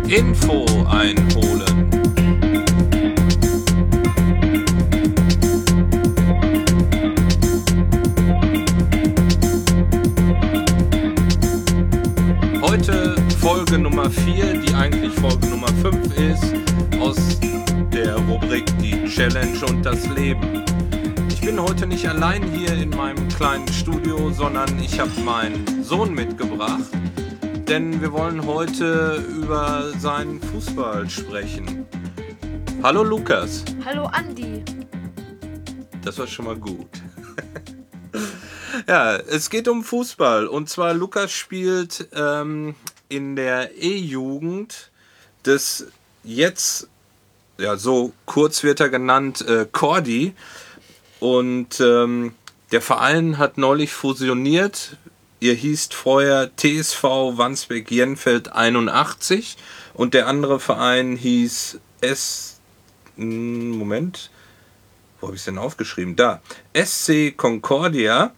Info einholen. Heute Folge Nummer 4, die eigentlich Folge Nummer 5 ist, aus der Rubrik Die Challenge und das Leben. Ich bin heute nicht allein hier in meinem kleinen Studio, sondern ich habe meinen Sohn mitgebracht, denn wir wollen heute über seinen Fußball sprechen. Hallo Lukas. Hallo Andi. Das war schon mal gut. Ja, es geht um Fußball und zwar Lukas spielt in der E-Jugend des jetzt, ja so kurz wird er genannt, Cordy. Und der Verein hat neulich fusioniert. Ihr hießt vorher TSV Wandsbek-Jenfeld 81 und der andere Verein hieß Moment, wo habe ich es denn aufgeschrieben? Da, SC Concordia.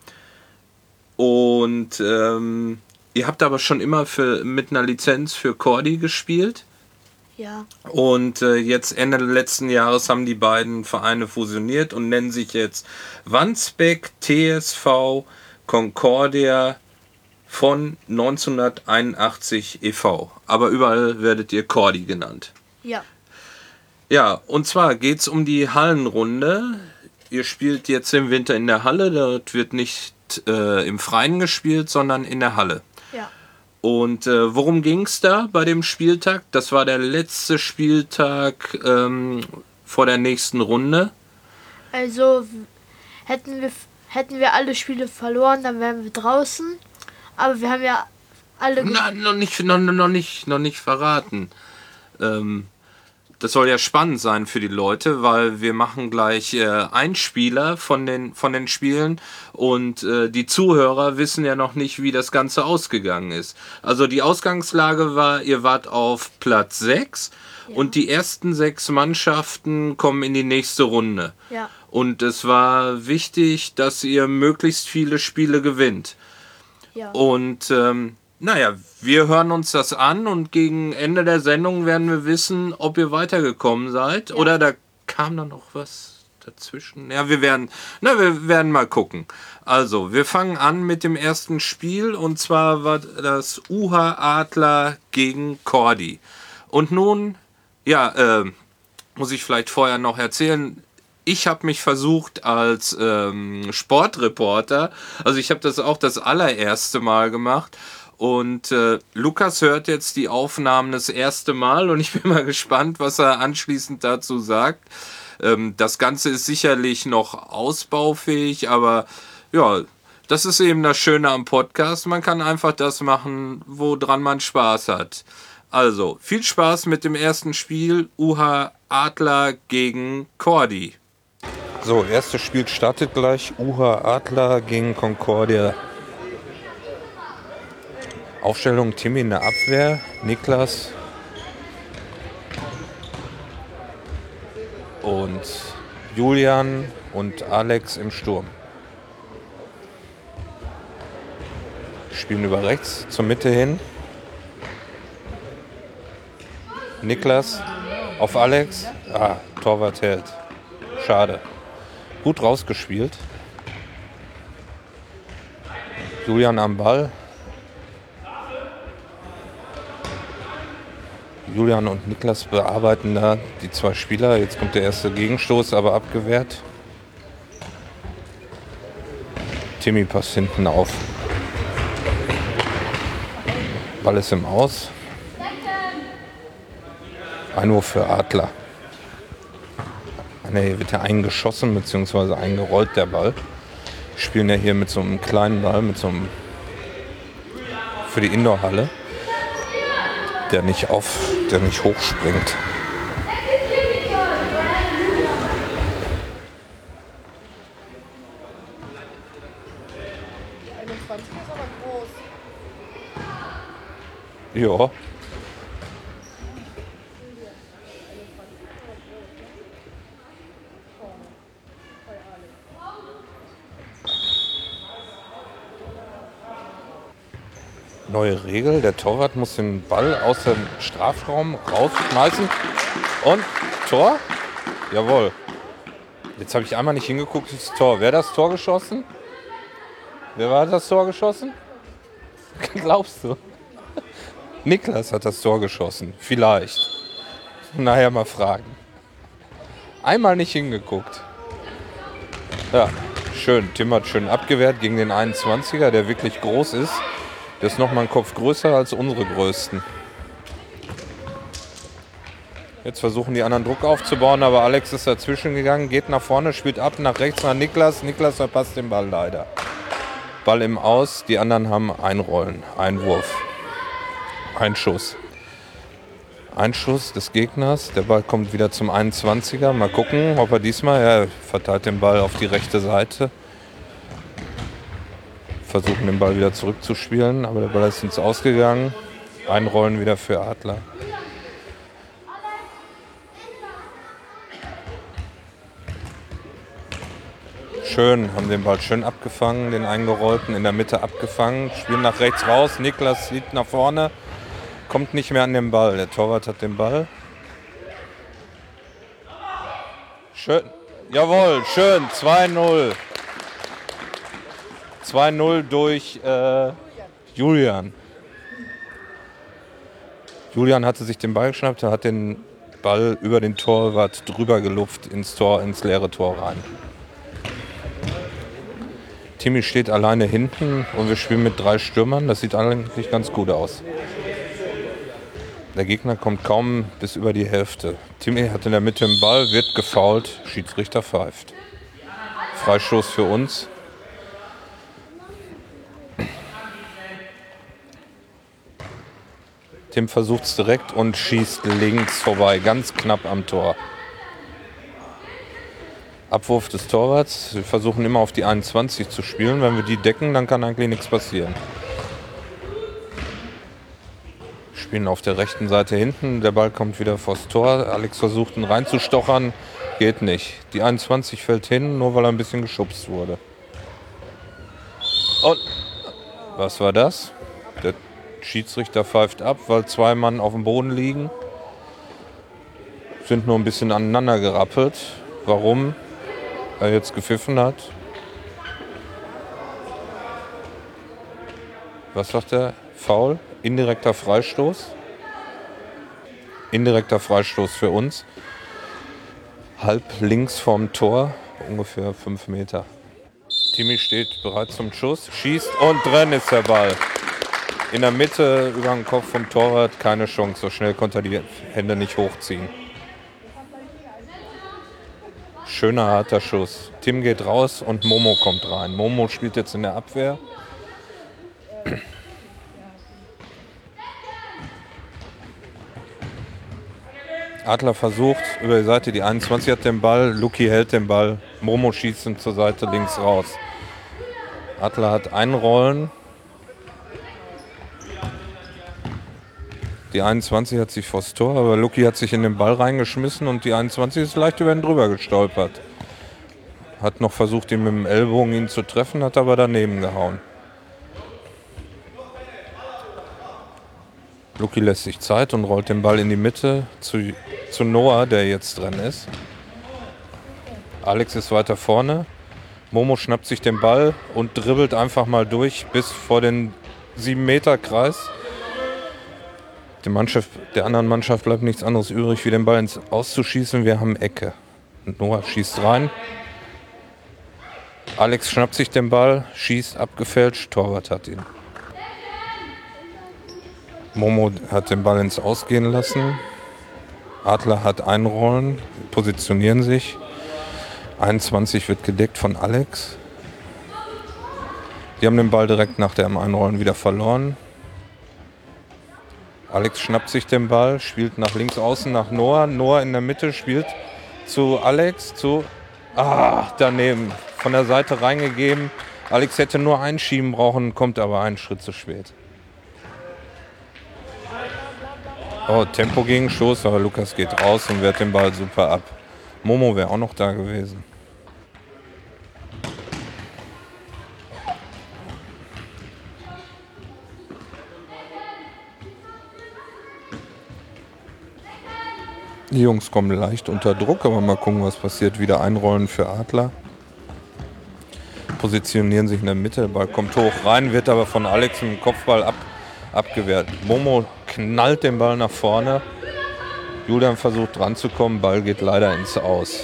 Und ihr habt aber schon immer mit einer Lizenz für Cordy gespielt. Ja. Und jetzt Ende letzten Jahres haben die beiden Vereine fusioniert und nennen sich jetzt Wandsbek TSV Concordia von 1981 e.V. Aber überall werdet ihr Cordy genannt. Ja. Ja, und zwar geht es um die Hallenrunde. Ihr spielt jetzt im Winter in der Halle. Dort wird nicht im Freien gespielt, sondern in der Halle. Ja. Und worum ging es da bei dem Spieltag? Das war der letzte Spieltag vor der nächsten Runde. Also hätten wir alle Spiele verloren, dann wären wir draußen. Aber wir haben ja alle... Noch nicht verraten. Das soll ja spannend sein für die Leute, weil wir machen gleich Einspieler von den Spielen und die Zuhörer wissen ja noch nicht, wie das Ganze ausgegangen ist. Also die Ausgangslage war, ihr wart auf Platz 6 und die ersten 6 Mannschaften kommen in die nächste Runde. Ja. Und es war wichtig, dass ihr möglichst viele Spiele gewinnt. Ja. Und naja, wir hören uns das an und gegen Ende der Sendung werden wir wissen, ob ihr weitergekommen seid. Ja. Oder da kam dann noch was dazwischen. Ja, wir werden mal gucken. Also, wir fangen an mit dem ersten Spiel und zwar war das UH Adler gegen Cordy. Und nun, ja, muss ich vielleicht vorher noch erzählen, ich habe mich versucht als Sportreporter, also ich habe das auch das allererste Mal gemacht und Lukas hört jetzt die Aufnahmen das erste Mal und ich bin mal gespannt, was er anschließend dazu sagt. Das Ganze ist sicherlich noch ausbaufähig, aber ja, das ist eben das Schöne am Podcast. Man kann einfach das machen, woran man Spaß hat. Also, viel Spaß mit dem ersten Spiel, UH Adler gegen Cordy. So, erstes Spiel startet gleich. UH Adler gegen Concordia. Aufstellung: Timmy in der Abwehr, Niklas und Julian und Alex im Sturm. Spielen über rechts zur Mitte hin. Niklas auf Alex. Torwart hält. Schade. Gut rausgespielt. Julian am Ball. Julian und Niklas bearbeiten da die 2 Spieler. Jetzt kommt der erste Gegenstoß, aber abgewehrt. Timmy passt hinten auf. Ball ist im Aus. Einwurf für Adler. Hier wird ja eingeschossen bzw. eingerollt der Ball. Wir spielen ja hier mit so einem kleinen Ball, für die Indoorhalle, der nicht hochspringt. Ja. Neue Regel, der Torwart muss den Ball aus dem Strafraum rausschmeißen. Und Tor? Jawohl. Jetzt habe ich einmal nicht hingeguckt, das Tor. Wer hat das Tor geschossen? Wer war das Tor geschossen? Glaubst du? Niklas hat das Tor geschossen. Vielleicht. Nachher mal fragen. Einmal nicht hingeguckt. Ja, schön. Tim hat schön abgewehrt gegen den 21er, der wirklich groß ist. Der ist nochmal einen Kopf größer als unsere Größten. Jetzt versuchen die anderen Druck aufzubauen, aber Alex ist dazwischen gegangen, geht nach vorne, spielt ab, nach rechts nach Niklas. Niklas verpasst den Ball leider. Ball im Aus, die anderen haben Einrollen, Einwurf, Einschuss. Einschuss des Gegners, der Ball kommt wieder zum 21er. Mal gucken, ob er diesmal, er verteilt den Ball auf die rechte Seite. Versuchen den Ball wieder zurückzuspielen, aber der Ball ist ins Ausgegangen. Einrollen wieder für Adler. Schön, haben den Ball schön abgefangen, den eingerollten, in der Mitte abgefangen. Spielen nach rechts raus, Niklas zieht nach vorne, kommt nicht mehr an den Ball. Der Torwart hat den Ball. Schön, jawohl, schön, 2-0. 2-0 durch Julian. Julian hatte sich den Ball geschnappt, er hat den Ball über den Torwart drüber gelupft ins Tor, ins leere Tor rein. Timmy steht alleine hinten und wir spielen mit 3 Stürmern. Das sieht eigentlich ganz gut aus. Der Gegner kommt kaum bis über die Hälfte. Timmy hat in der Mitte den Ball, wird gefoult, Schiedsrichter pfeift. Freistoß für uns. Tim versucht es direkt und schießt links vorbei, ganz knapp am Tor. Abwurf des Torwarts. Wir versuchen immer auf die 21 zu spielen. Wenn wir die decken, dann kann eigentlich nichts passieren. Spielen auf der rechten Seite hinten. Der Ball kommt wieder vors Tor. Alex versucht ihn reinzustochern. Geht nicht. Die 21 fällt hin, nur weil er ein bisschen geschubst wurde. Und was war das? Der Schiedsrichter pfeift ab, weil 2 Mann auf dem Boden liegen. Sind nur ein bisschen aneinander gerappelt. Warum er jetzt gepfiffen hat? Was sagt er? Foul? Indirekter Freistoß? Indirekter Freistoß für uns. Halb links vom Tor, ungefähr 5 Meter. Timmy steht bereit zum Schuss, schießt und drin ist der Ball. In der Mitte über den Kopf vom Torwart, keine Chance. So schnell konnte er die Hände nicht hochziehen. Schöner, harter Schuss. Tim geht raus und Momo kommt rein. Momo spielt jetzt in der Abwehr. Adler versucht über die Seite, die 21 hat den Ball, Luki hält den Ball, Momo schießt ihn zur Seite links raus. Adler hat Einrollen. Die 21 hat sich vors Tor, aber Luki hat sich in den Ball reingeschmissen und die 21 ist leicht über ihn drüber gestolpert. Hat noch versucht, ihn mit dem Ellbogen ihn zu treffen, hat aber daneben gehauen. Luki lässt sich Zeit und rollt den Ball in die Mitte zu Noah, der jetzt dran ist. Alex ist weiter vorne. Momo schnappt sich den Ball und dribbelt einfach mal durch bis vor den 7-Meter-Kreis. Der anderen Mannschaft bleibt nichts anderes übrig, wie den Ball ins Auszuschießen. Wir haben Ecke. Und Noah schießt rein. Alex schnappt sich den Ball, schießt abgefälscht, Torwart hat ihn. Momo hat den Ball ins Ausgehen lassen. Adler hat Einrollen, positionieren sich. 21 wird gedeckt von Alex. Die haben den Ball direkt nach dem Einrollen wieder verloren. Alex schnappt sich den Ball, spielt nach links außen nach Noah. Noah in der Mitte spielt zu Alex, daneben. Von der Seite reingegeben. Alex hätte nur einschieben brauchen, kommt aber einen Schritt zu spät. Oh, Tempo gegen Stoß, aber Lukas geht raus und wehrt den Ball super ab. Momo wäre auch noch da gewesen. Die Jungs kommen leicht unter Druck, aber mal gucken, was passiert. Wieder einrollen für Adler. Positionieren sich in der Mitte, der Ball kommt hoch rein, wird aber von Alex im Kopfball abgewehrt. Momo knallt den Ball nach vorne. Julian versucht dran zu kommen, Ball geht leider ins Aus.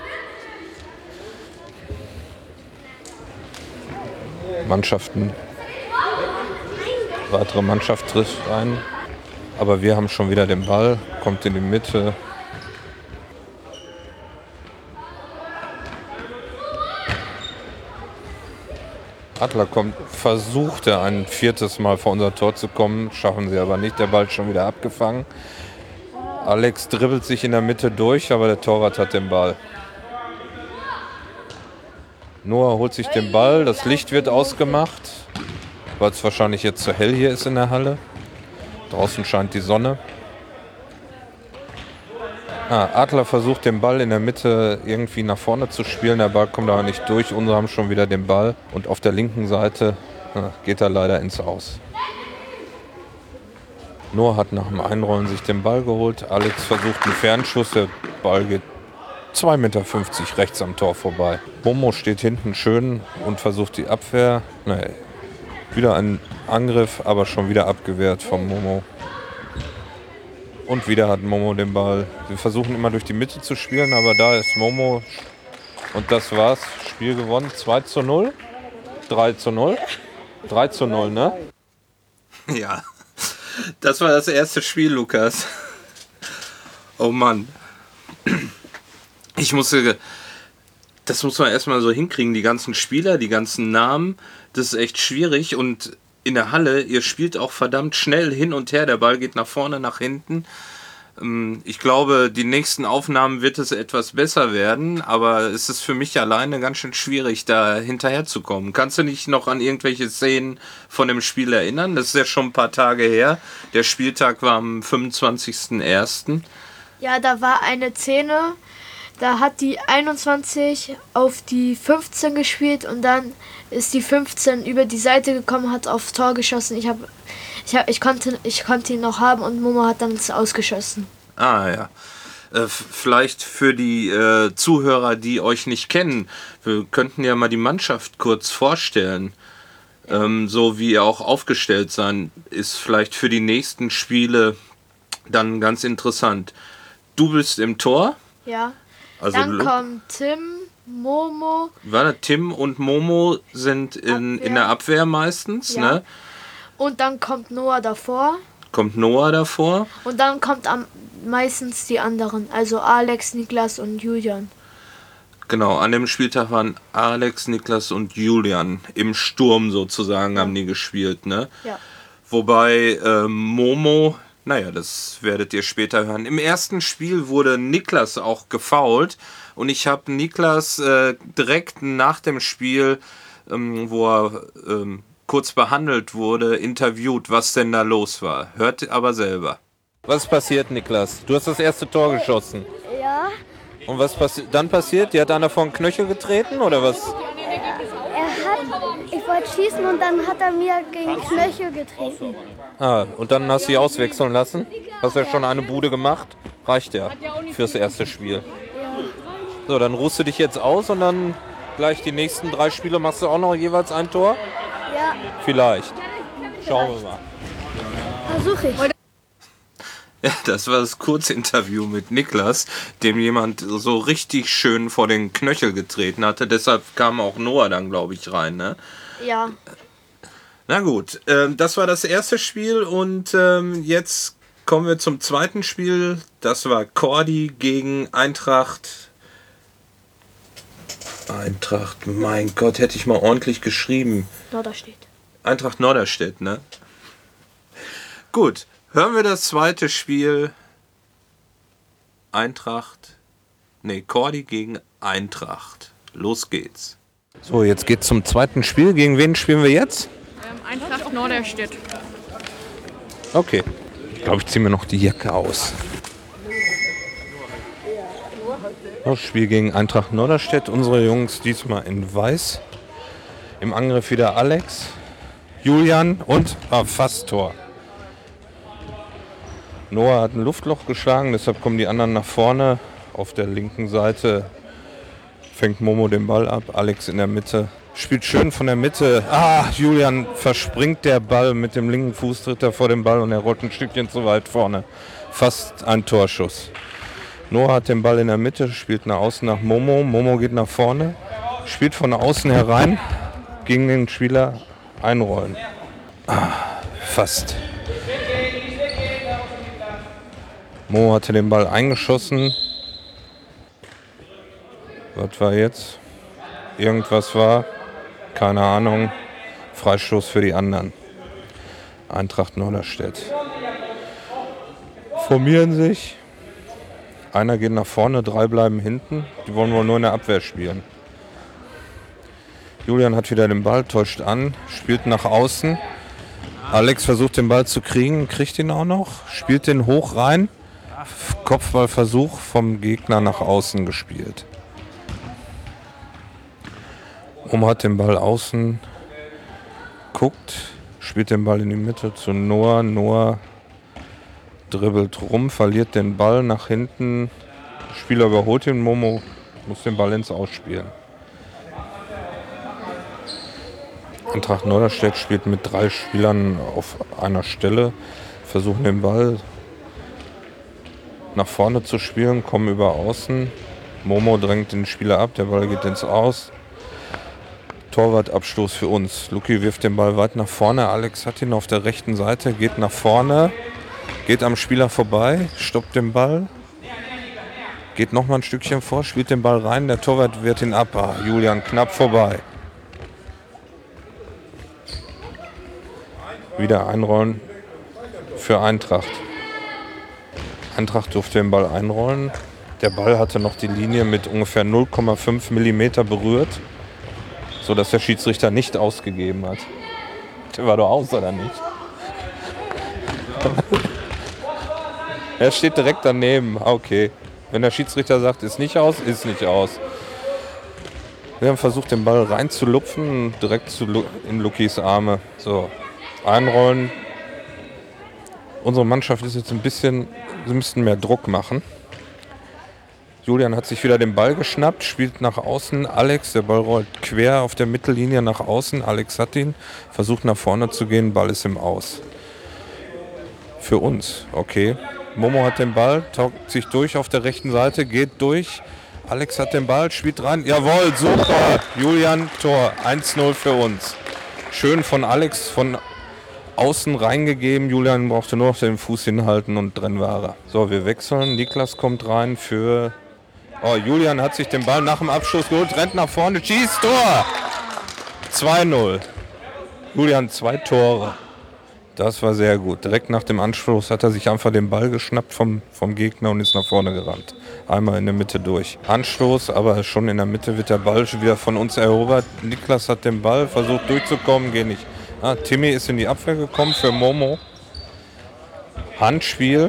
Weitere Mannschaft trifft ein, aber wir haben schon wieder den Ball, kommt in die Mitte. Adler versuchte ein 4. Mal vor unser Tor zu kommen, schaffen sie aber nicht, der Ball ist schon wieder abgefangen. Alex dribbelt sich in der Mitte durch, aber der Torwart hat den Ball. Noah holt sich den Ball, das Licht wird ausgemacht, weil es wahrscheinlich jetzt zu hell hier ist in der Halle. Draußen scheint die Sonne. Adler versucht den Ball in der Mitte irgendwie nach vorne zu spielen, der Ball kommt aber nicht durch, unsere haben schon wieder den Ball und auf der linken Seite geht er leider ins Aus. Noah hat nach dem Einrollen sich den Ball geholt, Alex versucht einen Fernschuss, der Ball geht 2,50 Meter rechts am Tor vorbei. Momo steht hinten schön und versucht die Abwehr. Wieder ein Angriff, aber schon wieder abgewehrt von Momo. Und wieder hat Momo den Ball. Sie versuchen immer durch die Mitte zu spielen, aber da ist Momo. Und das war's. Spiel gewonnen. 2:0. 3:0. 3:0, ne? Ja. Das war das erste Spiel, Lukas. Oh Mann. Das muss man erstmal so hinkriegen, die ganzen Spieler, die ganzen Namen, das ist echt schwierig und in der Halle, ihr spielt auch verdammt schnell hin und her, der Ball geht nach vorne, nach hinten. Ich glaube, die nächsten Aufnahmen wird es etwas besser werden, aber es ist für mich alleine ganz schön schwierig, da hinterher zu kommen. Kannst du dich noch an irgendwelche Szenen von dem Spiel erinnern? Das ist ja schon ein paar Tage her. Der Spieltag war am 25.01. Ja, da war eine Szene, da hat die 21 auf die 15 gespielt und dann ist die 15 über die Seite gekommen, hat aufs Tor geschossen. Ich konnte ihn noch haben und Momo hat dann ausgeschossen. Ja. Vielleicht für die Zuhörer, die euch nicht kennen, wir könnten ja mal die Mannschaft kurz vorstellen. So wie ihr auch aufgestellt sein, ist vielleicht für die nächsten Spiele dann ganz interessant. Du bist im Tor. Ja. Also dann kommt Tim, Momo. Tim und Momo sind in der Abwehr meistens, ja. Ne? Und dann kommt Noah davor. Und dann kommt meistens die anderen, also Alex, Niklas und Julian. Genau, an dem Spieltag waren Alex, Niklas und Julian im Sturm sozusagen, haben die gespielt, ne? Ja. Wobei Momo, das werdet ihr später hören. Im ersten Spiel wurde Niklas auch gefoult und ich habe Niklas direkt nach dem Spiel, wo er kurz behandelt wurde, interviewt, was denn da los war. Hört aber selber. Was ist passiert, Niklas? Du hast das erste Tor geschossen. Ja. Und was dann passiert? Die hat einer vor den Knöchel getreten oder was? Ich wollte schießen und dann hat er mir gegen den Knöchel getreten. Und dann hast du sie auswechseln lassen? Hast ja schon eine Bude gemacht? Reicht ja fürs erste Spiel. Ja. So, dann ruhst du dich jetzt aus und dann gleich die nächsten 3 Spiele machst du auch noch jeweils ein Tor? Ja. Vielleicht. Schauen wir mal. Versuche ich. Ja, das war das Kurzinterview mit Niklas, dem jemand so richtig schön vor den Knöchel getreten hatte. Deshalb kam auch Noah dann, glaube ich, rein, ne? Ja. Na gut, das war das erste Spiel und jetzt kommen wir zum zweiten Spiel. Das war Cordy gegen Eintracht. Mein Gott, hätte ich mal ordentlich geschrieben. Norderstedt. Eintracht Norderstedt, ne? Gut, hören wir das zweite Spiel. Cordy gegen Eintracht. Los geht's. So, jetzt geht's zum zweiten Spiel. Gegen wen spielen wir jetzt? Eintracht Norderstedt. Okay. Ich glaube, ich ziehe mir noch die Jacke aus. Das Spiel gegen Eintracht Norderstedt. Unsere Jungs diesmal in weiß. Im Angriff wieder Alex, Julian und fast Tor. Noah hat ein Luftloch geschlagen, deshalb kommen die anderen nach vorne. Auf der linken Seite fängt Momo den Ball ab, Alex in der Mitte. Spielt schön von der Mitte. Julian verspringt der Ball mit dem linken Fuß, tritt er vor dem Ball und er rollt ein Stückchen zu weit vorne. Fast ein Torschuss. Noah hat den Ball in der Mitte, spielt nach außen nach Momo. Momo geht nach vorne, spielt von außen herein, gegen den Spieler einrollen. Fast. Momo hatte den Ball eingeschossen. Was war jetzt? Irgendwas war, keine Ahnung, Freistoß für die anderen. Eintracht Norderstedt. Formieren sich. Einer geht nach vorne, 3 bleiben hinten. Die wollen wohl nur in der Abwehr spielen. Julian hat wieder den Ball, täuscht an, spielt nach außen. Alex versucht den Ball zu kriegen, kriegt ihn auch noch, spielt den hoch rein. Kopfballversuch vom Gegner nach außen gespielt. Hat den Ball außen, guckt, spielt den Ball in die Mitte zu Noah. Noah dribbelt rum, verliert den Ball nach hinten. Spieler überholt ihn, Momo muss den Ball ins Ausspielen. Eintracht Norderstedt spielt mit 3 Spielern auf einer Stelle, versuchen den Ball nach vorne zu spielen, kommen über außen. Momo drängt den Spieler ab, der Ball geht ins Aus. Torwartabstoß für uns. Luki wirft den Ball weit nach vorne. Alex hat ihn auf der rechten Seite, geht nach vorne, geht am Spieler vorbei, stoppt den Ball, geht nochmal ein Stückchen vor, spielt den Ball rein, der Torwart wehrt ihn ab. Julian knapp vorbei. Wieder einrollen für Eintracht. Eintracht durfte den Ball einrollen. Der Ball hatte noch die Linie mit ungefähr 0,5 mm berührt, sodass der Schiedsrichter nicht ausgegeben hat. Der war doch aus, oder nicht? Er steht direkt daneben. Okay. Wenn der Schiedsrichter sagt, ist nicht aus, ist nicht aus. Wir haben versucht, den Ball reinzulupfen, direkt in Lukis Arme. So, einrollen. Unsere Mannschaft ist jetzt ein bisschen, sie müssten mehr Druck machen. Julian hat sich wieder den Ball geschnappt, spielt nach außen. Alex, der Ball rollt quer auf der Mittellinie nach außen. Alex hat ihn, versucht nach vorne zu gehen, Ball ist im Aus. Für uns, okay. Momo hat den Ball, taugt sich durch auf der rechten Seite, geht durch. Alex hat den Ball, spielt rein. Jawohl, super. Julian, Tor. 1-0 für uns. Schön von Alex von außen reingegeben. Julian brauchte nur auf den Fuß hinhalten und drin war er. So, wir wechseln. Niklas kommt rein für... Julian hat sich den Ball nach dem Abschluss geholt, rennt nach vorne, schießt, Tor! 2-0. Julian 2 Tore. Das war sehr gut. Direkt nach dem Anschluss hat er sich einfach den Ball geschnappt vom Gegner und ist nach vorne gerannt. Einmal in der Mitte durch. Anstoß, aber schon in der Mitte wird der Ball schon wieder von uns erobert. Niklas hat den Ball, versucht durchzukommen, geht nicht. Timmy ist in die Abwehr gekommen für Momo. Handspiel.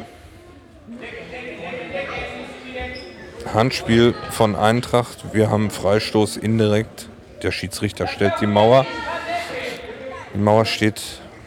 Handspiel von Eintracht. Wir haben Freistoß indirekt. Der Schiedsrichter stellt die Mauer. Die Mauer steht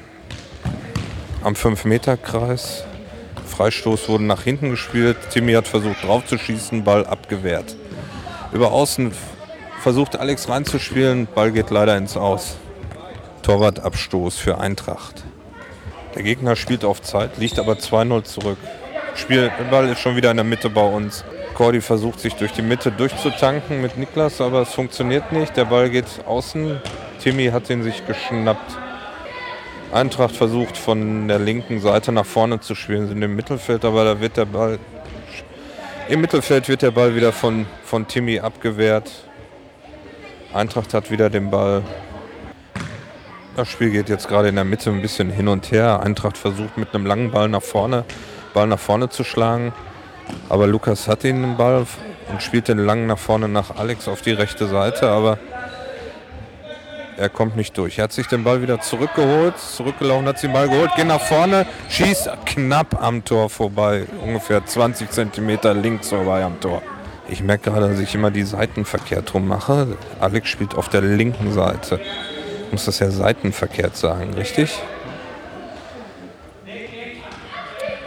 am 5-Meter-Kreis. Freistoß wurde nach hinten gespielt. Timmy hat versucht drauf zu schießen, Ball abgewehrt. Über außen versucht Alex reinzuspielen, Ball geht leider ins Aus. Torwartabstoß für Eintracht. Der Gegner spielt auf Zeit, liegt aber 2-0 zurück. Der Ball ist schon wieder in der Mitte bei uns. Cordy versucht sich durch die Mitte durchzutanken mit Niklas, aber es funktioniert nicht. Der Ball geht außen. Timmy hat ihn sich geschnappt. Eintracht versucht von der linken Seite nach vorne zu spielen, sind im Mittelfeld, aber da wird der Ball... Im Mittelfeld wird der Ball wieder von Timmy abgewehrt. Eintracht hat wieder den Ball. Das Spiel geht jetzt gerade in der Mitte ein bisschen hin und her. Eintracht versucht mit einem langen Ball nach vorne zu schlagen. Aber Lukas hat den Ball und spielt den lang nach vorne nach Alex auf die rechte Seite, aber er kommt nicht durch. Er hat sich den Ball wieder zurückgelaufen, hat sich den Ball geholt, geht nach vorne, schießt knapp am Tor vorbei, ungefähr 20 cm links vorbei am Tor. Ich merke gerade, dass ich immer die Seiten verkehrt rum mache. Alex spielt auf der linken Seite. Ich muss das ja seitenverkehrt sagen, richtig?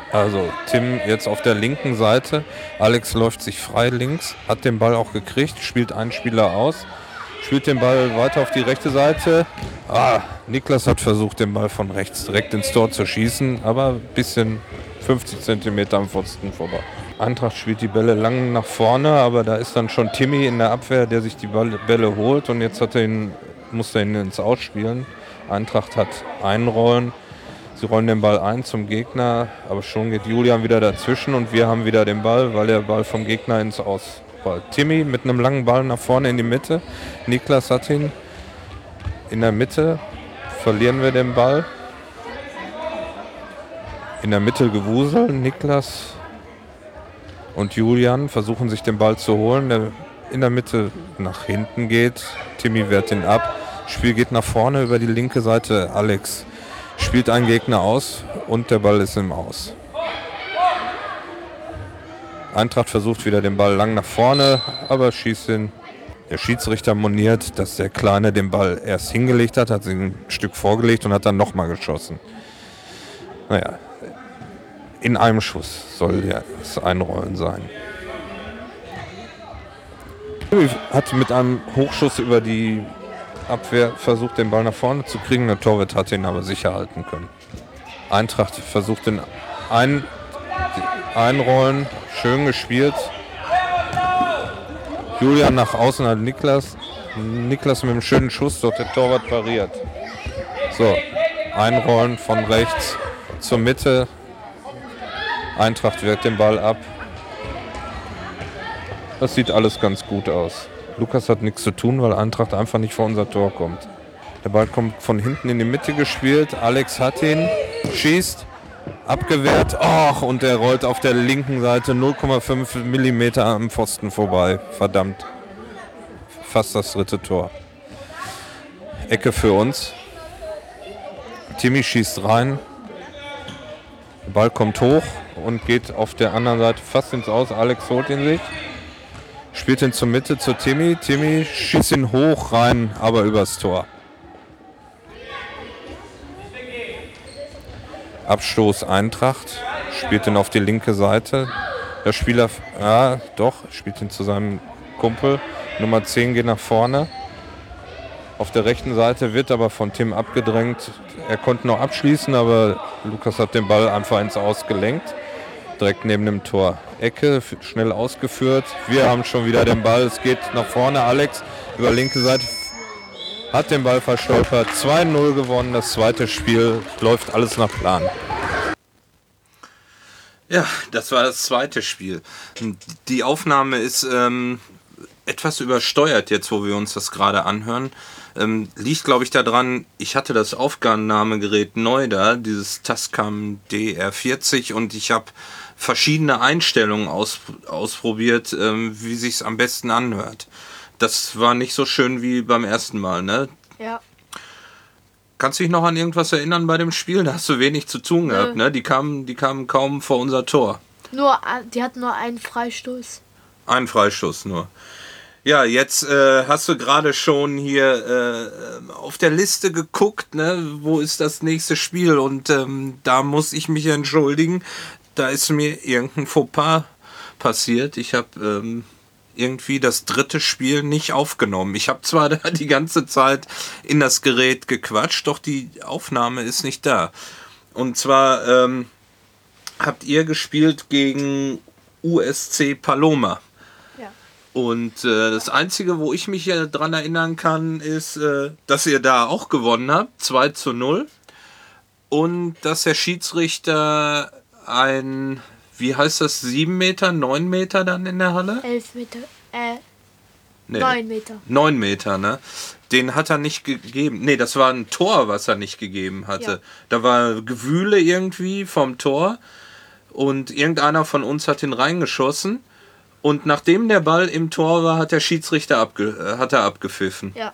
Also Tim jetzt auf der linken Seite. Alex läuft sich frei links, hat den Ball auch gekriegt, spielt einen Spieler aus, spielt den Ball weiter auf die rechte Seite. Niklas hat versucht, den Ball von rechts direkt ins Tor zu schießen, aber ein bisschen 50 cm am Pfosten vorbei. Eintracht spielt die Bälle lang nach vorne, aber da ist dann schon Timmy in der Abwehr, der sich die Bälle holt und jetzt muss er ihn ins Ausspielen. Eintracht hat einrollen. Sie rollen den Ball ein zum Gegner, aber schon geht Julian wieder dazwischen und wir haben wieder den Ball, weil der Ball vom Gegner ins Aus rollt. Timmy mit einem langen Ball nach vorne in die Mitte. Niklas hat ihn in der Mitte. Verlieren wir den Ball. In der Mitte Gewusel. Niklas und Julian versuchen sich den Ball zu holen, der in der Mitte nach hinten geht. Timmy wehrt ihn ab. Spiel geht nach vorne über die linke Seite. Alex spielt einen Gegner aus und der Ball ist im Aus. Eintracht versucht wieder den Ball lang nach vorne, aber schießt ihn. Der Schiedsrichter moniert, dass der Kleine den Ball erst hingelegt hat ihn ein Stück vorgelegt und hat dann nochmal geschossen. Naja, in einem Schuss soll das Einrollen sein. Hat mit einem Hochschuss über die Abwehr versucht, den Ball nach vorne zu kriegen. Der Torwart hat ihn aber sicher halten können. Eintracht versucht den Einrollen. Schön gespielt. Julian nach außen hat Niklas. Niklas mit einem schönen Schuss, doch der Torwart pariert. So, Einrollen von rechts zur Mitte. Eintracht wehrt den Ball ab. Das sieht alles ganz gut aus. Lukas hat nichts zu tun, weil Eintracht einfach nicht vor unser Tor kommt. Der Ball kommt von hinten in die Mitte gespielt. Alex hat ihn, schießt, abgewehrt. Und der rollt auf der linken Seite 0,5 mm am Pfosten vorbei. Verdammt. Fast das dritte Tor. Ecke für uns. Timmy schießt rein. Der Ball kommt hoch und geht auf der anderen Seite fast ins Aus. Alex holt ihn sich. Spielt ihn zur Mitte zu Timmy. Timmy schießt ihn hoch rein, aber übers Tor. Abstoß Eintracht. Spielt ihn auf die linke Seite. Der Spieler, spielt ihn zu seinem Kumpel. Nummer 10 geht nach vorne. Auf der rechten Seite wird aber von Tim abgedrängt. Er konnte noch abschließen, aber Lukas hat den Ball einfach ins Aus gelenkt. Direkt neben dem Tor. Ecke, schnell ausgeführt. Wir haben schon wieder den Ball. Es geht nach vorne. Alex über linke Seite hat den Ball verstolpert. 2-0 gewonnen. Das zweite Spiel läuft alles nach Plan. Ja, das war das zweite Spiel. Die Aufnahme ist etwas übersteuert jetzt, wo wir uns das gerade anhören. Liegt, glaube ich, daran, ich hatte das Aufnahmegerät neu da, dieses Tascam DR40, und ich habe verschiedene Einstellungen ausprobiert, wie sich's am besten anhört. Das war nicht so schön wie beim ersten Mal, ne? Ja. Kannst du dich noch an irgendwas erinnern bei dem Spiel? Da hast du wenig zu tun gehabt, ne? Die kamen kaum vor unser Tor. Die hatten nur einen Freistoß. Einen Freistoß nur. Ja, jetzt hast du gerade schon hier auf der Liste geguckt, ne? Wo ist das nächste Spiel? Und da muss ich mich entschuldigen. Da ist mir irgendein Fauxpas passiert. Ich habe irgendwie das dritte Spiel nicht aufgenommen. Ich habe zwar da die ganze Zeit in das Gerät gequatscht, doch die Aufnahme ist nicht da. Und zwar habt ihr gespielt gegen USC Paloma. Ja. Und das Einzige, wo ich mich ja dran erinnern kann, ist, dass ihr da auch gewonnen habt, 2-0. Und dass der Schiedsrichter wie heißt das, 7 Meter, 9 Meter dann in der Halle? 11 Meter, 9 Meter. 9 Meter, ne? Den hat er nicht gegeben. Ne, das war ein Tor, was er nicht gegeben hatte. Ja. Da war Gewühle irgendwie vom Tor und irgendeiner von uns hat ihn reingeschossen. Und nachdem der Ball im Tor war, hat der Schiedsrichter abgepfiffen. Ja.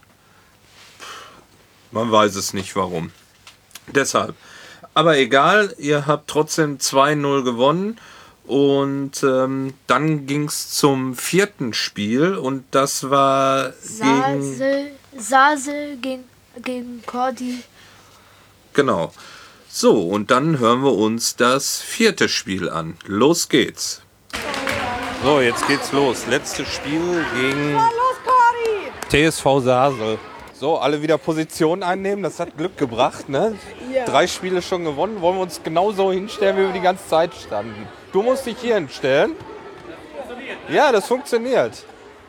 Man weiß es nicht, warum. Deshalb. Aber egal, ihr habt trotzdem 2-0 gewonnen. Und dann ging es zum vierten Spiel. Und das war Sasel gegen Cordy. Genau. So, und dann hören wir uns das 4. Spiel an. Los geht's. So, jetzt geht's los. Letztes Spiel gegen TSV Sasel. So, alle wieder Position einnehmen. Das hat Glück gebracht, ne? Ja. 3 Spiele schon gewonnen. Wollen wir uns genauso hinstellen, wie wir die ganze Zeit standen. Du musst dich hier hinstellen. Ja, das funktioniert.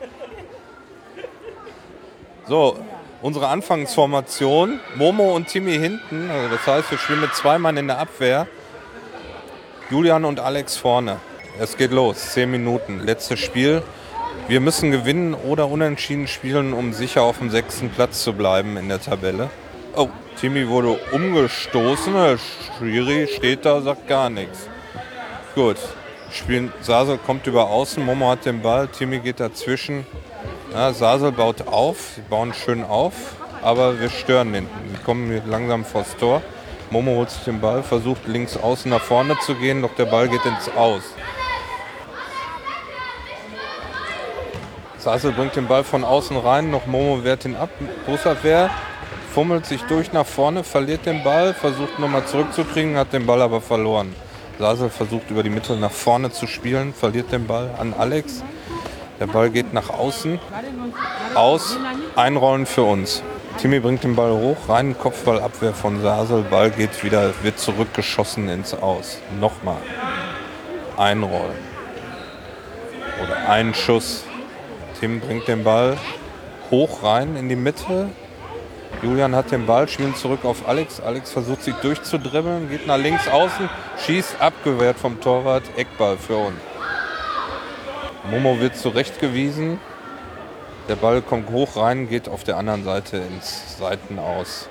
So, unsere Anfangsformation. Momo und Timmy hinten. Also das heißt, wir spielen mit 2 Mann in der Abwehr. Julian und Alex vorne. Es geht los. 10 Minuten. Letztes Spiel. Wir müssen gewinnen oder unentschieden spielen, um sicher auf dem 6. Platz zu bleiben in der Tabelle. Oh, Timmy wurde umgestoßen. Der Schiri steht da, sagt gar nichts. Gut. Spielen. Sasel kommt über außen. Momo hat den Ball. Timmy geht dazwischen. Ja, Sasel baut auf. Sie bauen schön auf. Aber wir stören hinten. Wir kommen langsam vors Tor. Momo holt sich den Ball, versucht links außen nach vorne zu gehen, doch der Ball geht ins Aus. Sasel bringt den Ball von außen rein, noch Momo wehrt ihn ab. Großabwehr, fummelt sich durch nach vorne, verliert den Ball, versucht nochmal zurückzukriegen, hat den Ball aber verloren. Sasel versucht über die Mitte nach vorne zu spielen, verliert den Ball an Alex. Der Ball geht nach außen, aus, einrollen für uns. Timmy bringt den Ball hoch, rein, Kopfballabwehr von Sasel, Ball geht wieder, wird zurückgeschossen ins Aus. Nochmal, einrollen oder ein Schuss. Tim bringt den Ball hoch rein in die Mitte. Julian hat den Ball, spielt zurück auf Alex. Alex versucht sich durchzudribbeln, geht nach links außen, schießt abgewehrt vom Torwart, Eckball für uns. Momo wird zurechtgewiesen. Der Ball kommt hoch rein, geht auf der anderen Seite ins Seitenaus.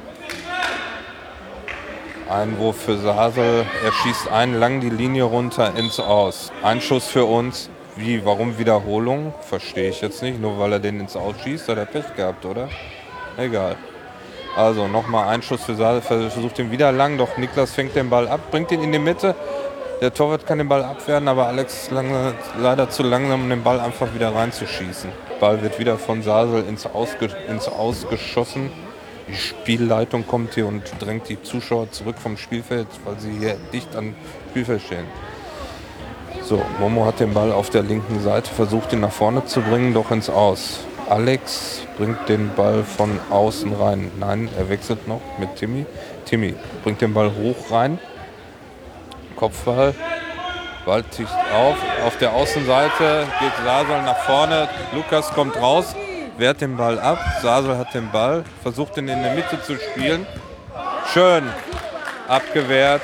Einwurf für Sasel. Er schießt einen lang die Linie runter ins Aus. Ein Schuss für uns. Wie, warum Wiederholung? Verstehe ich jetzt nicht. Nur weil er den ins Aus schießt, hat er Pech gehabt, oder? Egal. Also nochmal ein Schuss für Sasel. Versucht ihn wieder lang, doch Niklas fängt den Ball ab, bringt ihn in die Mitte. Der Torwart kann den Ball abwehren, aber Alex ist leider zu langsam, um den Ball einfach wieder reinzuschießen. Der Ball wird wieder von Sasel ins Aus geschossen. Die Spielleitung kommt hier und drängt die Zuschauer zurück vom Spielfeld, weil sie hier dicht am Spielfeld stehen. So, Momo hat den Ball auf der linken Seite, versucht ihn nach vorne zu bringen, doch ins Aus. Alex bringt den Ball von außen rein. Nein, er wechselt noch mit Timmy. Timmy bringt den Ball hoch rein. Kopfball. Ball ticht auf. Auf der Außenseite geht Sasel nach vorne. Lukas kommt raus, wehrt den Ball ab. Sasel hat den Ball, versucht ihn in der Mitte zu spielen. Schön abgewehrt.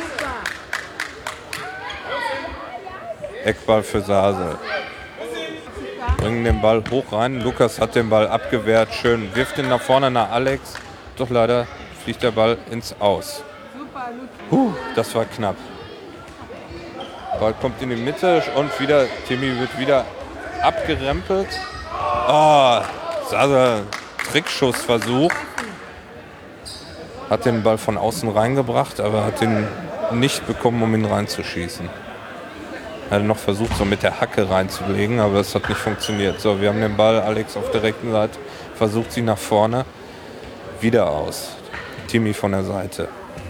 Eckball für Sasel. Bringen den Ball hoch rein. Lukas hat den Ball abgewehrt. Schön. Wirft ihn nach vorne nach Alex. Doch leider fliegt der Ball ins Aus. Das war knapp. Ball kommt in die Mitte und wieder Timmy wird wieder abgerempelt. Oh, Sasel, Trickschussversuch. Hat den Ball von außen reingebracht, aber hat ihn nicht bekommen, um ihn reinzuschießen. Er hat noch versucht, so mit der Hacke reinzulegen, aber es hat nicht funktioniert. So, wir haben den Ball, Alex auf der rechten Seite, versucht sie nach vorne. Wieder aus. Timmy von der Seite.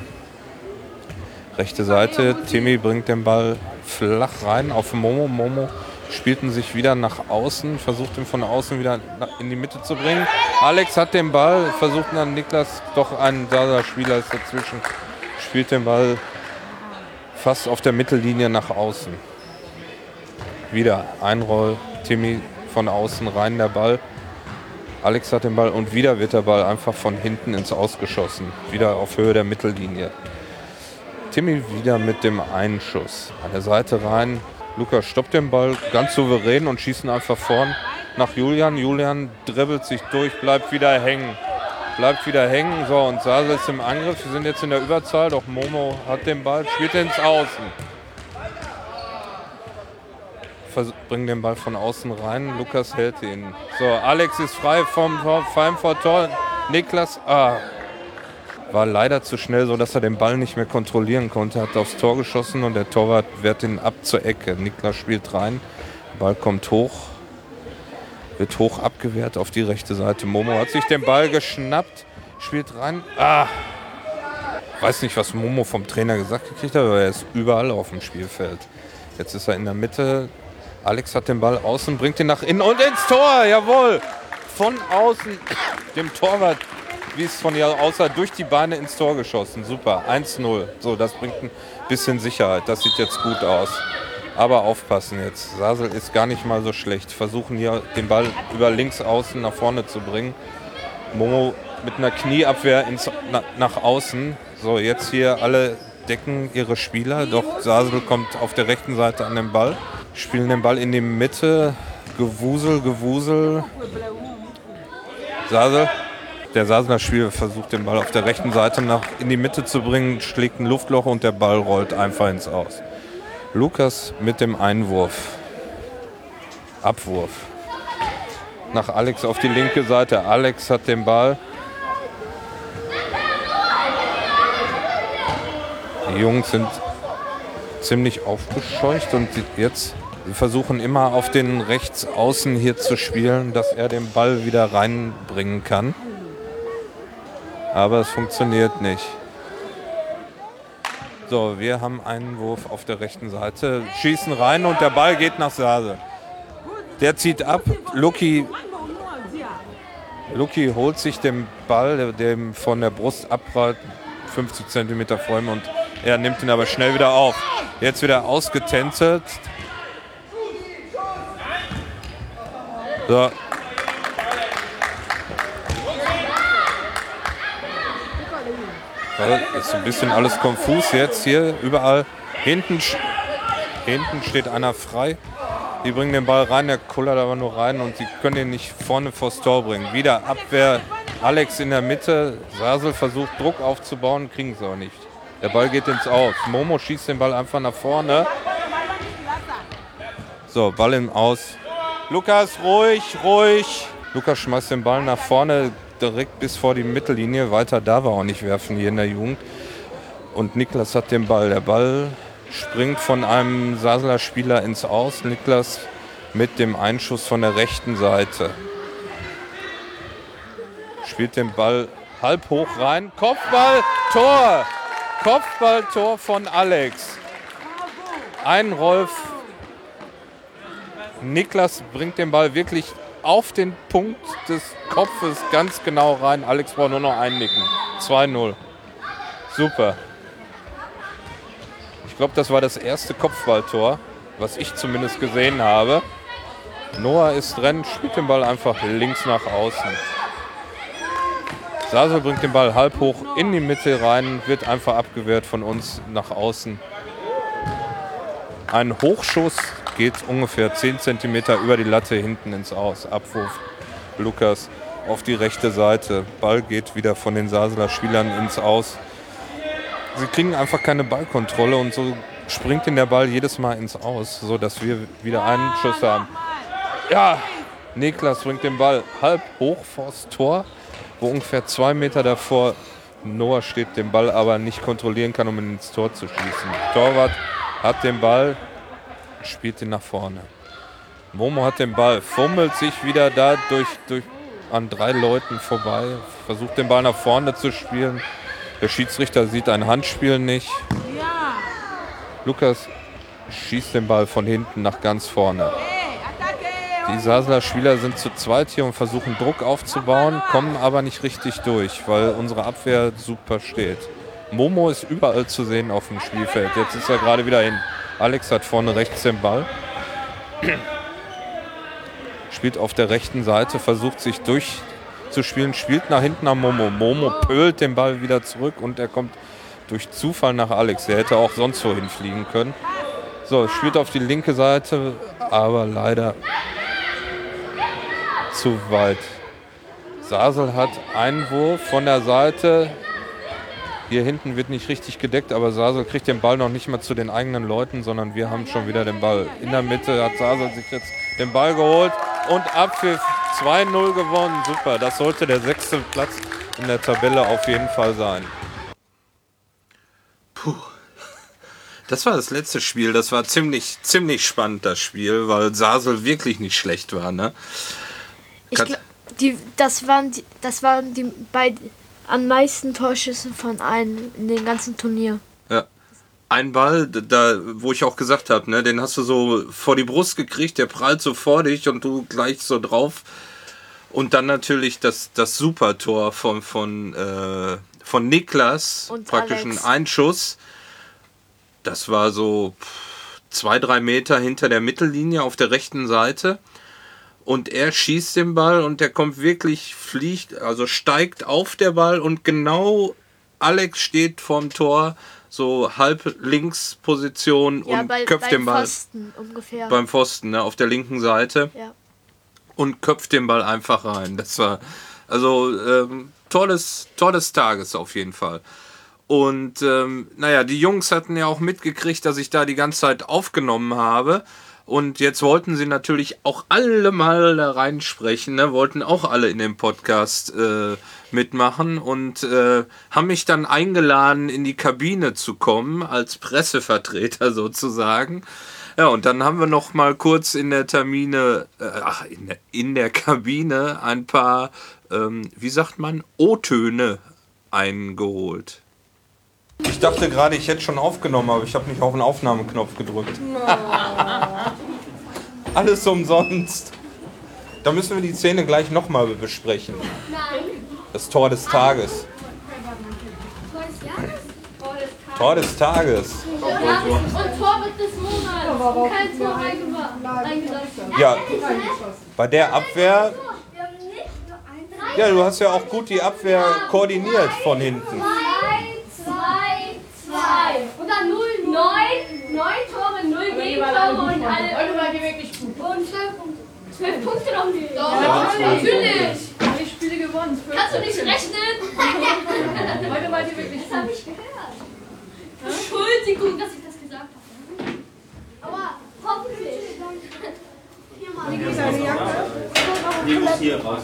Rechte Seite, Timmy bringt den Ball flach rein auf Momo. Momo spielt ihn sich wieder nach außen, versucht ihn von außen wieder in die Mitte zu bringen. Alex hat den Ball, versucht dann Niklas, doch ein Sasa-Spieler ist dazwischen, spielt den Ball fast auf der Mittellinie nach außen. Wieder Einroll, Timmy von außen rein, der Ball. Alex hat den Ball und wieder wird der Ball einfach von hinten ins Ausgeschossen. Wieder auf Höhe der Mittellinie. Timmy wieder mit dem Einschuss. An der Seite rein. Lukas stoppt den Ball ganz souverän und schießt ihn einfach vorn nach Julian. Julian dribbelt sich durch, bleibt wieder hängen. So, und Sasel ist im Angriff. Wir sind jetzt in der Überzahl, doch Momo hat den Ball, spielt ins Außen. Bringen den Ball von außen rein. Lukas hält ihn. So, Alex ist frei vom Tor. Niklas war leider zu schnell, so dass er den Ball nicht mehr kontrollieren konnte. Hat aufs Tor geschossen und der Torwart wehrt ihn ab zur Ecke. Niklas spielt rein. Der Ball kommt hoch. Wird hoch abgewehrt auf die rechte Seite. Momo hat sich den Ball geschnappt. Spielt rein. weiß nicht, was Momo vom Trainer gesagt gekriegt hat, aber er ist überall auf dem Spielfeld. Jetzt ist er in der Mitte. Alex hat den Ball außen, bringt ihn nach innen und ins Tor. Jawohl. Von außen dem Torwart, wie es von hier aussah, durch die Beine ins Tor geschossen. Super. 1-0. So, das bringt ein bisschen Sicherheit. Das sieht jetzt gut aus. Aber aufpassen jetzt. Sasel ist gar nicht mal so schlecht. Versuchen hier den Ball über links außen nach vorne zu bringen. Momo mit einer Knieabwehr nach außen. So, jetzt hier alle decken ihre Spieler. Doch Sasel kommt auf der rechten Seite an den Ball. Spielen den Ball in die Mitte. Gewusel. Sasel. Der Saseler Spieler versucht den Ball auf der rechten Seite in die Mitte zu bringen, schlägt ein Luftloch und der Ball rollt einfach ins Aus. Lukas mit dem Einwurf. Abwurf. Nach Alex auf die linke Seite. Alex hat den Ball. Die Jungs sind ziemlich aufgescheucht und jetzt versuchen immer auf den Rechtsaußen hier zu spielen, dass er den Ball wieder reinbringen kann. Aber es funktioniert nicht. So, wir haben einen Wurf auf der rechten Seite, schießen rein und der Ball geht nach Sasel. Der zieht ab, Lucky holt sich den Ball, der ihm von der Brust abprallt, 50 cm vor ihm und er nimmt ihn aber schnell wieder auf. Jetzt wieder ausgetänzelt. So. Ist ein bisschen alles konfus jetzt hier, überall. Hinten steht einer frei. Die bringen den Ball rein, der kullert aber nur rein und sie können ihn nicht vorne vors Tor bringen. Wieder Abwehr, Alex in der Mitte. Sasel versucht Druck aufzubauen, kriegen sie auch nicht. Der Ball geht ins Aus. Momo schießt den Ball einfach nach vorne. So, Ball im Aus. Lukas, ruhig. Lukas schmeißt den Ball nach vorne, direkt bis vor die Mittellinie. Weiter darf er auch nicht werfen hier in der Jugend. Und Niklas hat den Ball. Der Ball springt von einem Saseler Spieler ins Aus. Niklas mit dem Einschuss von der rechten Seite. Spielt den Ball halb hoch rein. Kopfball, Tor! Kopfballtor von Alex. Ein Rolf. Niklas bringt den Ball wirklich auf den Punkt des Kopfes ganz genau rein. Alex braucht nur noch einnicken. 2-0. Super. Ich glaube, das war das erste Kopfballtor, was ich zumindest gesehen habe. Noah ist drin, spielt den Ball einfach links nach außen. Sasel bringt den Ball halb hoch in die Mitte rein, wird einfach abgewehrt von uns nach außen. Ein Hochschuss geht ungefähr 10 cm über die Latte hinten ins Aus. Abwurf Lukas auf die rechte Seite. Ball geht wieder von den Saseler Spielern ins Aus. Sie kriegen einfach keine Ballkontrolle und so springt ihnen der Ball jedes Mal ins Aus, sodass wir wieder einen Schuss haben. Ja, Niklas bringt den Ball halb hoch vors Tor, wo ungefähr 2 Meter davor Noah steht, den Ball aber nicht kontrollieren kann, um ihn ins Tor zu schießen. Torwart hat den Ball, spielt ihn nach vorne. Momo hat den Ball, fummelt sich wieder da an 3 Leuten vorbei, versucht den Ball nach vorne zu spielen. Der Schiedsrichter sieht ein Handspiel nicht. Lukas schießt den Ball von hinten nach ganz vorne. Die Saseler Spieler sind zu zweit hier und versuchen Druck aufzubauen, kommen aber nicht richtig durch, weil unsere Abwehr super steht. Momo ist überall zu sehen auf dem Spielfeld. Jetzt ist er gerade wieder hin. Alex hat vorne rechts den Ball. Spielt auf der rechten Seite, versucht sich durchzuspielen, spielt nach hinten an Momo. Momo pölt den Ball wieder zurück und er kommt durch Zufall nach Alex. Der hätte auch sonst wohin fliegen können. So, spielt auf die linke Seite, aber leider zu weit. Sasel hat Einwurf von der Seite. Hier hinten wird nicht richtig gedeckt, aber Sasel kriegt den Ball noch nicht mal zu den eigenen Leuten, sondern wir haben schon wieder den Ball. In der Mitte hat Sasel sich jetzt den Ball geholt und Abpfiff 2-0 gewonnen. Super, das sollte der 6. Platz in der Tabelle auf jeden Fall sein. Puh. Das war das letzte Spiel. Das war ziemlich spannend, das Spiel, weil Sasel wirklich nicht schlecht war, ne? Das waren die beiden. an meisten Torschüssen von allen in dem ganzen Turnier. Ja. Ein Ball, da, wo ich auch gesagt habe, ne, den hast du so vor die Brust gekriegt, der prallt so vor dich und du gleich so drauf. Und dann natürlich das Supertor von Niklas, Und praktisch Alex. ein Einschuss. Das war so 2-3 Meter hinter der Mittellinie auf der rechten Seite. Und er schießt den Ball und der kommt wirklich, steigt auf der Ball und genau Alex steht vorm Tor, so halb links Position und köpft den Ball Pfosten ungefähr. beim Pfosten, ne, auf der linken Seite Ja. und köpft den Ball einfach rein. Das war tolles Tages auf jeden Fall. Und die Jungs hatten ja auch mitgekriegt, dass ich da die ganze Zeit aufgenommen habe. Und jetzt wollten sie natürlich auch alle mal da reinsprechen, ne? Wollten auch alle in dem Podcast mitmachen und haben mich dann eingeladen, in die Kabine zu kommen, als Pressevertreter sozusagen. Ja, und dann haben wir noch mal kurz in der Kabine ein paar, wie sagt man, O-Töne eingeholt. Ich dachte gerade, ich hätte schon aufgenommen, aber ich habe nicht auf den Aufnahmeknopf gedrückt. Alles umsonst. Da müssen wir die Szene gleich nochmal besprechen. Das Tor des Tages. Tor des Tages. Und Tor des Monats. Kein Tor eingereicht. Ja, bei der Abwehr. Ja, du hast ja auch gut die Abwehr koordiniert von hinten. 2. Und dann 0, 9 Tore, 0 Gegentore und alle. Heute war die wirklich gut. Und 12 Punkte noch nicht. Ja, natürlich. Die Spiele gewonnen. Kannst du nicht rechnen? Heute war die wirklich Das habe ich gehört. Entschuldigung, dass ich das gesagt habe. Aber hoffentlich. Die muss hier raus.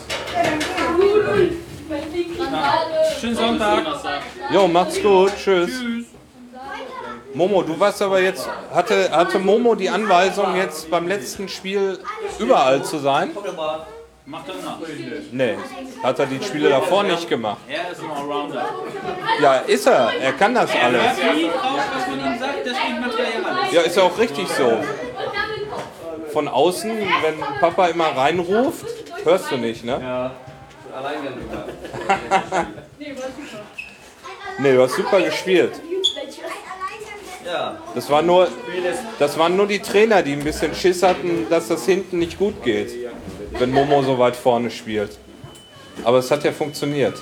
Schönen Sonntag. Jo, macht's gut. Tschüss. Momo, du warst aber jetzt, hatte Momo die Anweisung, jetzt beim letzten Spiel überall zu sein? Macht er nach. Nee, hat er die Spiele davor nicht gemacht. Er ist ein Allrounder. Ja, ist er. Er kann das alles. Er hört nie drauf, was man ihm sagt, deswegen macht er alles. Ja, ist ja auch richtig so. Von außen, wenn Papa immer reinruft, hörst du nicht, ne? Ja, allein Nee, du hast super gespielt. Ja. Das waren nur die Trainer, die ein bisschen Schiss hatten, dass das hinten nicht gut geht, wenn Momo so weit vorne spielt. Aber es hat ja funktioniert.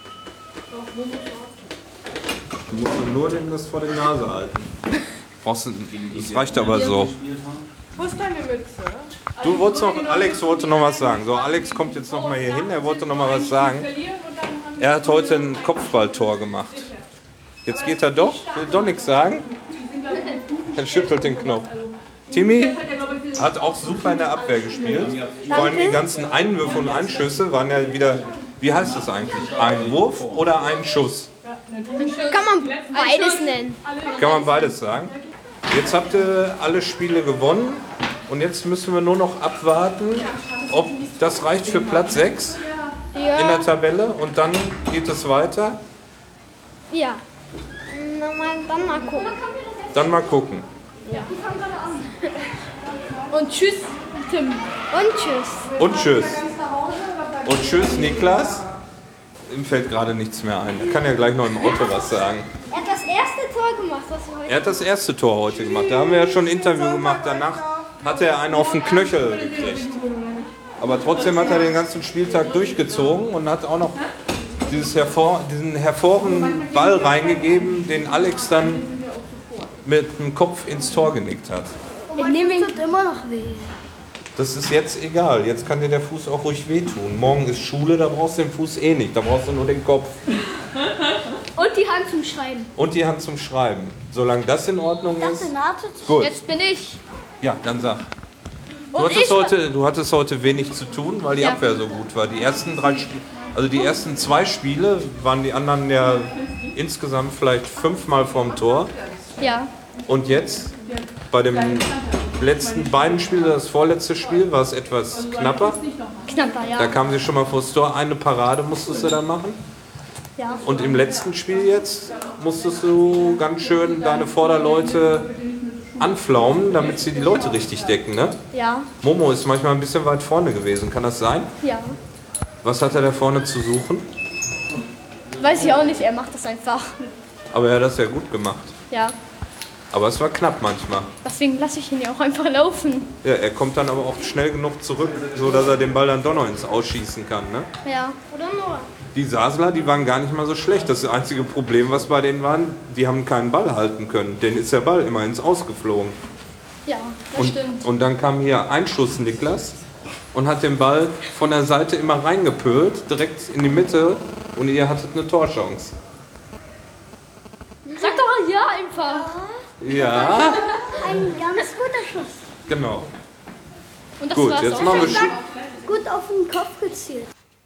Du musst nur das vor die Nase halten. Das reicht aber so. Wo ist deine Mütze? Du wolltest noch, Alex wollte noch was sagen. So, Alex kommt jetzt noch mal hier hin, er wollte noch mal was sagen. Er hat heute ein Kopfballtor gemacht. Jetzt geht er doch, will doch nichts sagen. Er schüttelt den Knopf. Timmy hat auch super in der Abwehr gespielt. Vor allem die ganzen Einwürfe und Einschüsse waren ja wieder, wie heißt das eigentlich? Ein Wurf oder ein Schuss? Kann man beides nennen. Kann man beides sagen. Jetzt habt ihr alle Spiele gewonnen und jetzt müssen wir nur noch abwarten, ob das reicht für Platz 6 in der Tabelle und dann geht es weiter. Ja. Dann mal gucken. Dann mal gucken. Und tschüss, Tim. Und tschüss. Und tschüss. Und tschüss, Niklas. Ihm fällt gerade nichts mehr ein. Er kann ja gleich noch im Auto was sagen. Er hat das erste Tor gemacht, was wir heute. Er hat das erste Tor heute gemacht. Da haben wir ja schon ein Interview gemacht. Danach hat er einen auf den Knöchel gekriegt. Aber trotzdem hat er den ganzen Spieltag durchgezogen und hat auch noch diesen hervorragenden Ball reingegeben, den Alex dann mit dem Kopf ins Tor genickt hat. Ich nehme ihn. Tut immer noch weh. Das ist jetzt egal. Jetzt kann dir der Fuß auch ruhig wehtun. Morgen ist Schule, da brauchst du den Fuß eh nicht. Da brauchst du nur den Kopf. Und die Hand zum Schreiben. Und die Hand zum Schreiben. Solange das in Ordnung ist. Gut. Jetzt bin ich. Ja, dann sag. Du hattest heute wenig zu tun, weil die Abwehr so gut war. Die ersten die ersten 2 Spiele waren die anderen ja insgesamt vielleicht 5-mal vorm Tor. Ja. Und jetzt bei dem letzten beiden Spielen, das vorletzte Spiel, war es etwas knapper. Knapper, Da ja. kamen sie schon mal vors Tor. Eine Parade musstest du dann machen. Ja. Und im letzten Spiel jetzt musstest du ganz schön deine Vorderleute anflaumen, damit sie die Leute richtig decken, ne? Ja. Momo ist manchmal ein bisschen weit vorne gewesen, kann das sein? Ja. Was hat er da vorne zu suchen? Weiß ich auch nicht, er macht das einfach. Aber er hat das ja gut gemacht. Ja. Aber es war knapp manchmal. Deswegen lasse ich ihn ja auch einfach laufen. Ja, er kommt dann aber auch schnell genug zurück, so dass er den Ball dann doch noch ins Ausschießen kann, ne? Ja. Oder nur? Die Sasler, die waren gar nicht mal so schlecht. Das einzige Problem, was bei denen war, die haben keinen Ball halten können. Denen ist der Ball immer ins Ausgeflogen. Ja, das stimmt. Und dann kam hier Einschuss Niklas und hat den Ball von der Seite immer reingepölt, direkt in die Mitte und ihr hattet eine Torchance. Sag doch mal ja einfach. Ja, Ein ganz guter Schuss. genau. Und das Gut, war's jetzt auch machen wir schon. Gut auf den Kopf gezielt.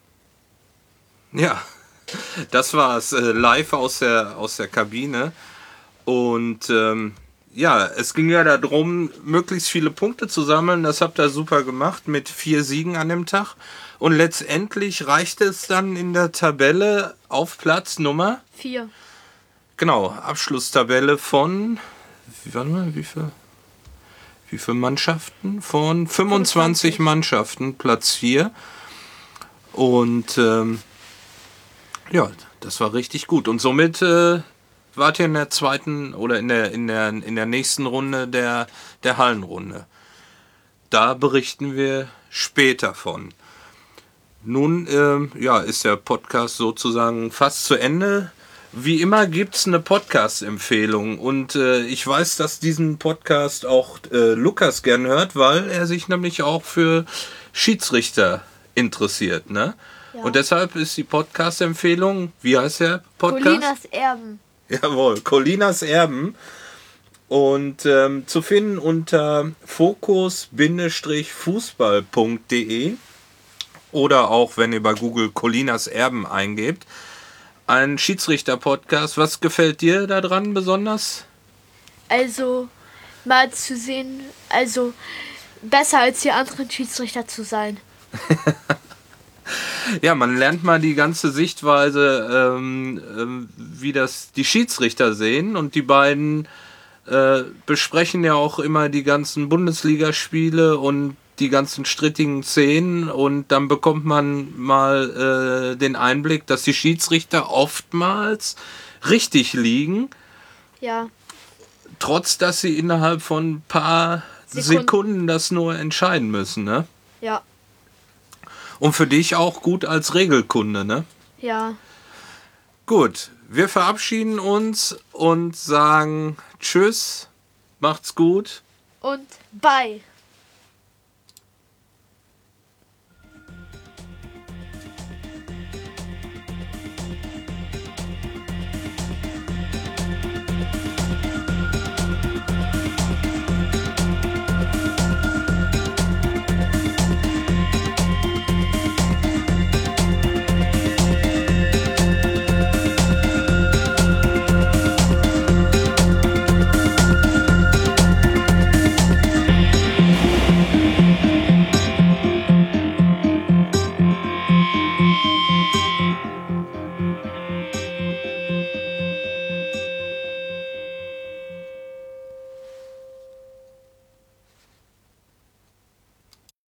Ja, das war es live aus der Kabine. Und ja, es ging ja darum, möglichst viele Punkte zu sammeln. Das habt ihr super gemacht mit 4 Siegen an dem Tag. Und letztendlich reichte es dann in der Tabelle auf Platz Nummer 4. Genau, Abschlusstabelle von, warte mal, wie viele Mannschaften? Von 25 Mannschaften, Platz 4. Und ja, das war richtig gut. Und somit wart ihr in der zweiten oder in der nächsten Runde der Hallenrunde. Da berichten wir später von. Nun ja, ist der Podcast sozusagen fast zu Ende. Wie immer gibt es eine Podcast-Empfehlung und ich weiß, dass diesen Podcast auch Lukas gern hört, weil er sich nämlich auch für Schiedsrichter interessiert, ne? Ja. Und deshalb ist die Podcast-Empfehlung, wie heißt der Podcast? Colinas Erben. Jawohl, Colinas Erben. Und zu finden unter fokus-fußball.de oder auch, wenn ihr bei Google Colinas Erben eingebt. Ein Schiedsrichter-Podcast. Was gefällt dir daran besonders? Also, mal zu sehen, also besser als die anderen Schiedsrichter zu sein. Ja, man lernt mal die ganze Sichtweise, wie das die Schiedsrichter sehen. Und die beiden besprechen ja auch immer die ganzen Bundesligaspiele und die ganzen strittigen Szenen. Und dann bekommt man mal den Einblick, dass die Schiedsrichter oftmals richtig liegen, Ja. trotz dass sie innerhalb von ein paar Sekunden das nur entscheiden müssen, ne? Ja. Und für dich auch gut als Regelkunde, ne? Ja. Gut, wir verabschieden uns und sagen Tschüss, macht's gut. Und bye.